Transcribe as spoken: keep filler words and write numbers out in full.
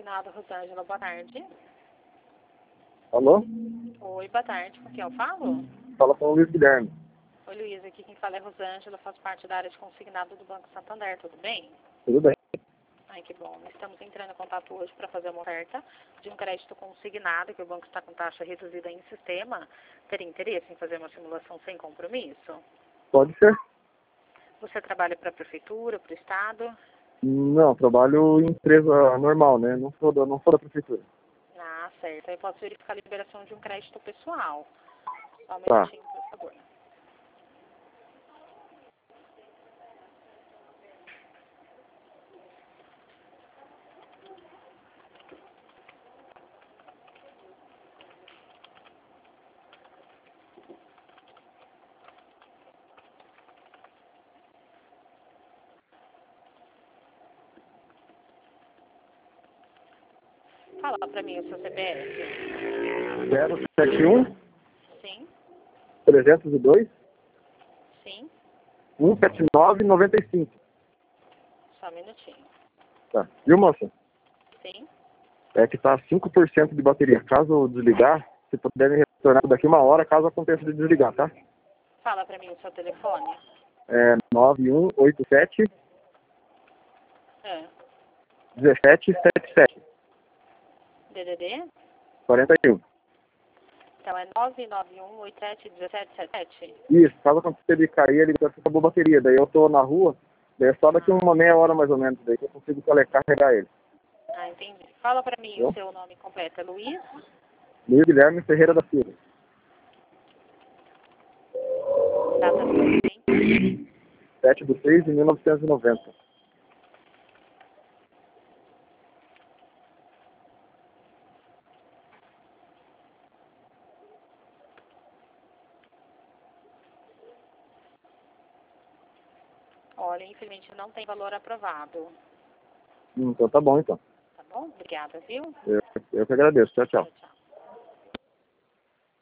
Consignado, Rosângela, boa tarde. Alô? Oi, boa tarde. Com quem eu falo? Fala com o Luiz Guilherme. Oi, Luiz. Aqui quem fala é Rosângela, faço parte da área de consignado do Banco Santander, tudo bem? Tudo bem. Ai, que bom. Estamos entrando em contato hoje para fazer uma oferta de um crédito consignado, que o banco está com taxa reduzida em sistema. Teria interesse em fazer uma simulação sem compromisso? Pode ser? Você trabalha para a prefeitura, para o estado? Não, trabalho em empresa normal, né? Não sou da, não sou da prefeitura. Ah, certo. Aí posso verificar a liberação de um crédito pessoal. Só um Tá. minutinho, por favor. Fala para mim o seu C P F. zero sete um, Sim, trezentos e dois, sim. cento e setenta e nove, noventa e cinco. Só um minutinho. Tá. Viu, moça? Sim. É que tá cinco por cento de bateria. Caso eu desligar, se puder me retornar daqui uma hora, caso aconteça de desligar, tá? Fala para mim o seu telefone. É nove um oito sete, É. um sete sete sete, D D D? quarenta e um. Então é nove nove um oito sete um sete sete sete. Isso, caso aconteça de cair, ele acabou a bateria. Daí eu tô na rua, daí é só daqui uma meia hora mais ou menos, daí que eu consigo carregar ele. Ah, entendi. Fala para mim Bom? o seu nome completo. É Luiz? Luiz Guilherme Ferreira da Silva. Data de nascimento? sete de seis de mil novecentos e noventa. Olha, infelizmente não tem valor aprovado. Hum, então tá bom, então. Tá bom? Obrigada, viu? Eu, eu que agradeço. Tchau, tchau. Tchau, tchau.